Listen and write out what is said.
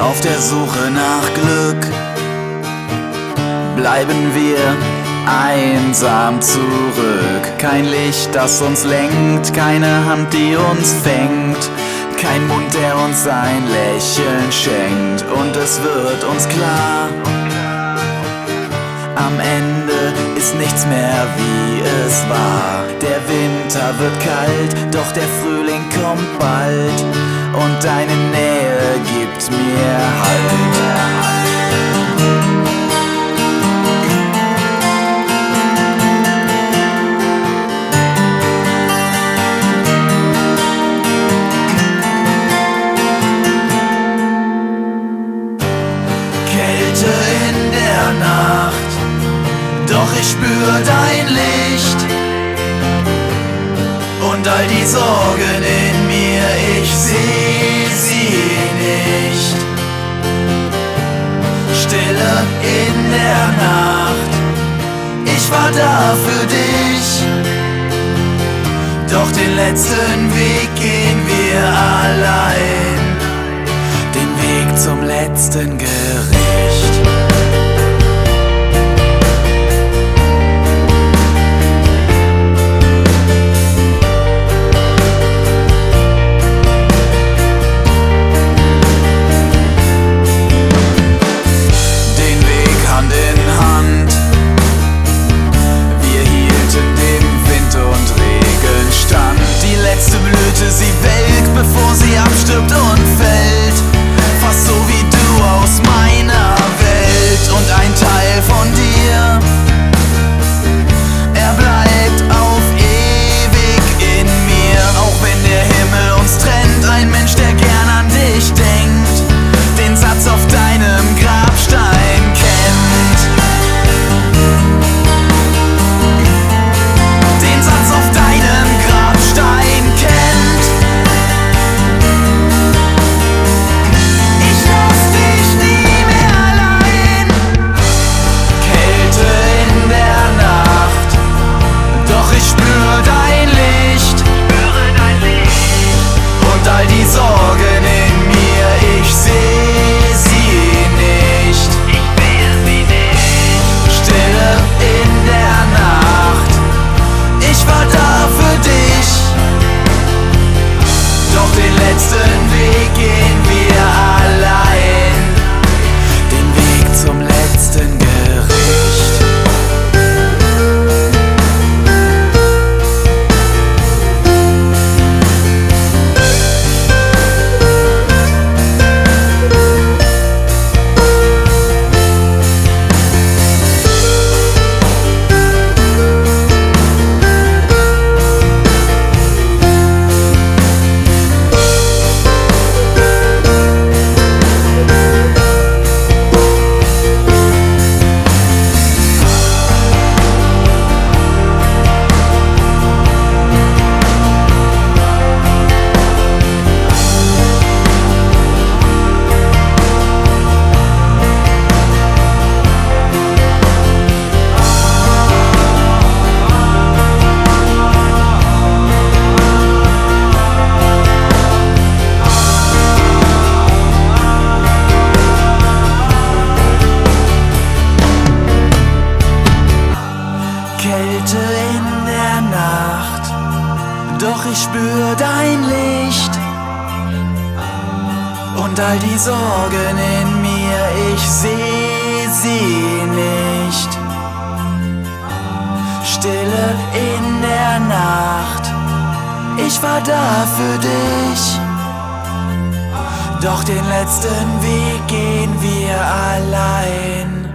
Auf der Suche nach Glück bleiben wir einsam zurück. Kein Licht, das uns lenkt, keine Hand, die uns fängt, kein Mund, der uns ein Lächeln schenkt. Und es wird uns klar, am Ende ist nichts mehr wie es war. Der Winter wird kalt, doch der Frühling kommt bald und deine Nähe gibt mir Halt. Kälte in der Nacht, doch ich spür dein Licht und all die Sorgen in mir, ich seh sie nicht. Stille in der Nacht, ich war da für dich, doch den letzten Weg gehen wir allein, den Weg zum letzten Gericht. Sie welkt, bevor sie abstirbt und fällt, fast so wie du aus meiner Welt. Und ein Teil von dir, er bleibt auf ewig in mir. Auch wenn der Himmel uns trennt, ein Mensch, der gern an dich denkt, den Satz auf deinem Grabstein kennt. Den Satz auf deinem Grabstein kennt. All die Sorgen in mir, ich seh sie nicht. Stille in der Nacht, ich war da für dich, doch den letzten Weg gehen wir allein, den Weg zum letzten Gericht. Kälte in der Nacht, doch ich spür dein Licht und all die Sorgen in mir, ich seh sie nicht. Stille in der Nacht, ich war da für dich, doch den letzten Weg gehen wir allein.